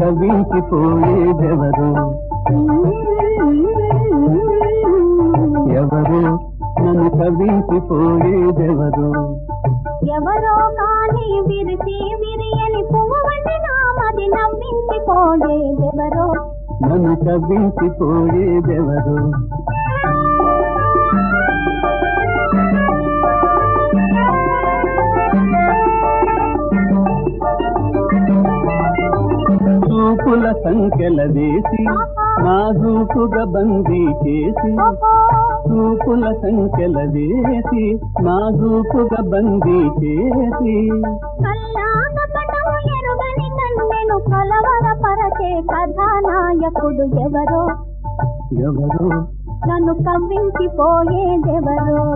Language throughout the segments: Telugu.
కవించిపోయేదెవరు ఎవరు నన్ను కవించిపోయేదెవరు ఎవరో కానీ విరిసి విరియని పువ్వు వంటి నామది నవ్వించిపోయేదెవరో నన్ను కవించిపోయేదెవరు చూపుల సంఖ్యల వేసి నాజూకుగా బందీ చేసి చూపుల సంఖ్యల వేసి నాజూకుగా బందీ చేసి ఎరుగని కన్నెను కలవరపరచే కథానాయకుడు ఎవరో ఎవరు నన్ను కవ్వించిపోయేదెవరో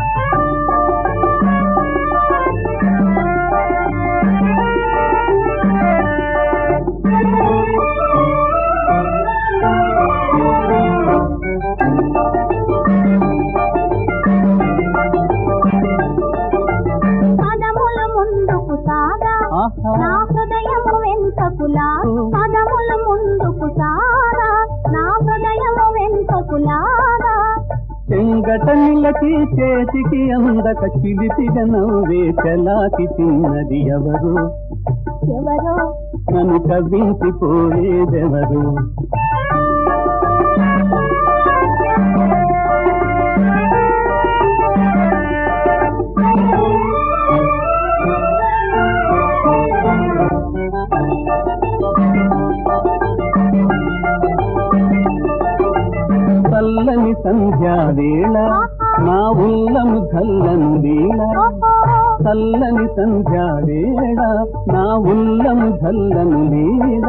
పదముల ముందుకు సాగా నా హృదయము వెంతకులా పదముల ముందుకు సాగా నా హృదయము వెంతకులాగా చెంగట నిలకి చేతికి అందక చిలిపిగా నవ్వే చలాకి చిన్నది ఎవరు ఎవరో నన్ను కవ్వించిపోయేదెవరు చల్లని సంధ్యావేళ నా ఉల్లము చల్లను వేళ చల్లని సంధ్యావేళ నా ఉల్లము చల్లను వేళ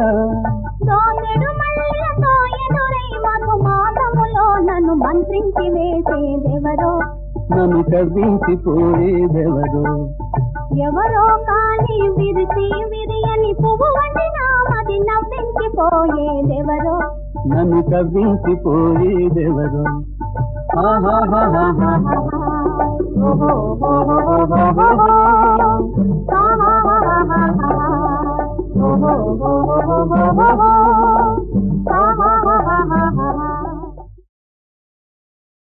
నన్ను మంత్రించి వేసేదెవరో నన్ను కవ్వించిపోయేదెవరు ఎవరో కానీ విరిసి విరియని పువ్వు వంటి నామది నవ్వించిపోయేదెవరో నన్ను కవ్వించిపోయేదెవరు ఆహా